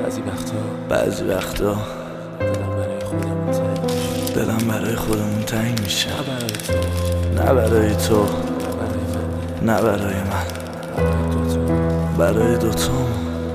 بعضی وقتا دلم برای خودمون تنگ میشه. نه برای تو، نه برای من، برای دوتامون.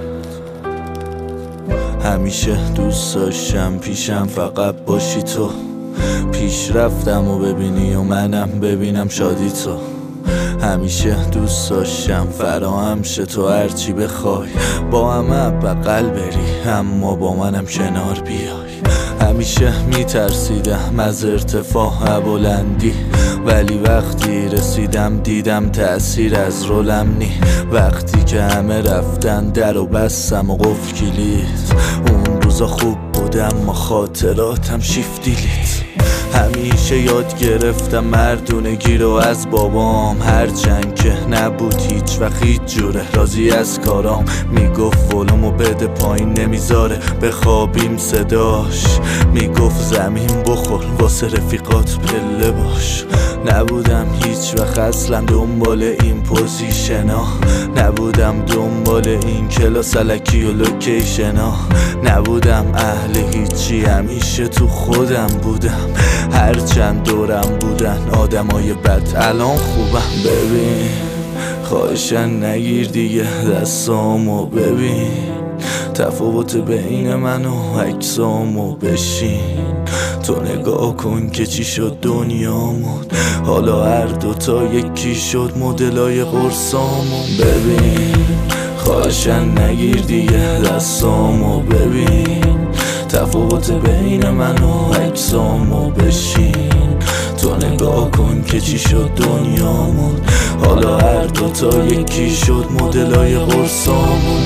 همیشه دوست داشتم پیشم فقط باشی تو، پیش رفتم و ببینی و منم ببینم شادی تو. همیشه دوست داشتم فراهم شه تو هرچی بخوای، با همه بغل بری اما با منم کنار بیای. همیشه میترسیدم از ارتفاع بلندی، ولی وقتی رسیدم دیدم تأثیر از رولم نی. وقتی که همه رفتن در و بستم و قفل کلید، اون روزا خوب بودم اما خاطراتم شیفت دیلید. همیشه یاد گرفتم مردونگی رو از بابام، هرچند که نبود هیچ وقت هیچ جوره راضی از کارام. میگفت ولومو بده پایین نمیذاره بخوابیم، صداش میگفت زمین بخور واسه رفیقات پله باش. نبودم هیچ وقت اصلا دنبال این پوزیشنا، نبودم دنبال این کلاس الکی و لوکیشنا، نبودم اهل هیچی، همیشه تو خودم بودم. هرچند دورم بودن آدمای بد الان خوبم. ببین خواهشن نگیر دیگه دستامو، ببین تفاوت بین من و عکسامو بشین تو نگاه کن که چی شد دنیامون. حالا هر دوتا یکی شد مدلای قرصامون. ببین خواهشن نگیر دیگه دستامو، ببین تفاوت بین من و عکسامو بشین تو نگاه کن که چی شد دنیامون. حالا هر دوتا یکی شد مدلای قرصامون.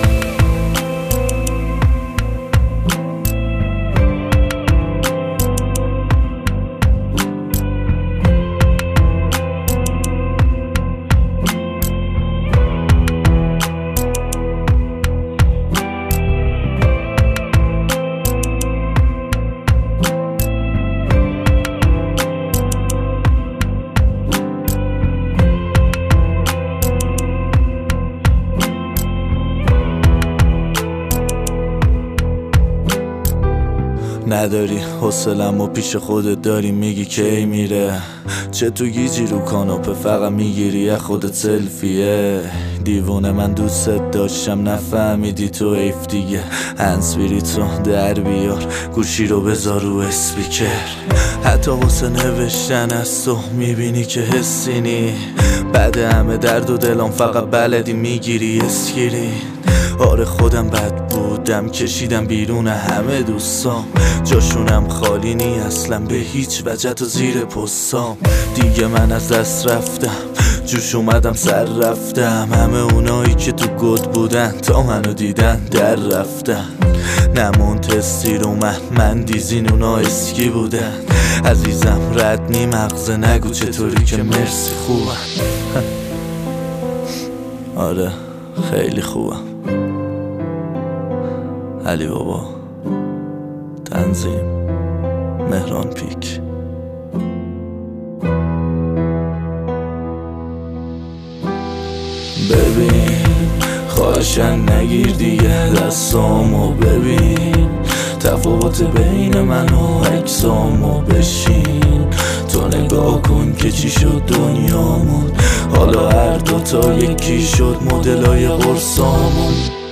نداری حوصله‌ام و پیش خودت داری میگی کی میره، چه تو گیجی رو کاناپه فقط میگیری از خودت سلفیه. دیوونه من دوست داشتم نفهمیدی تو ایف دیگه. هنسبیری تو در بیار گوشی رو بذار رو اسپیکر، حتی واسه نوشتن از تو میبینی که حسی نی. بعد همه درد و دلم فقط بلدی میگیری اسکرین. آره خودم بد بودم کشیدم بیرون همه دوستام، جاشونم خالی نی اصلا به هیچ وجه تا زیر پستام. دیگه من از دست رفتم جوش اومدم سر رفتم، همه اونایی که تو گد بودن تا منو دیدن در رفتن. نمون تستی رو من دیزین اونا اسکی بودن. عزیزم رد نی مغزه نگو چطوری که مرسی خوبم. آره خیلی خوبم. علی بابا، تنظیم مهران پیک. ببین خواهشن نگیر دیگه دستامو، ببین تفاوت بین من و عکسامو بشین تو نگاه کن که چی شد دنیامون. حالا هر دوتا یکی شد مدلای قرصامون.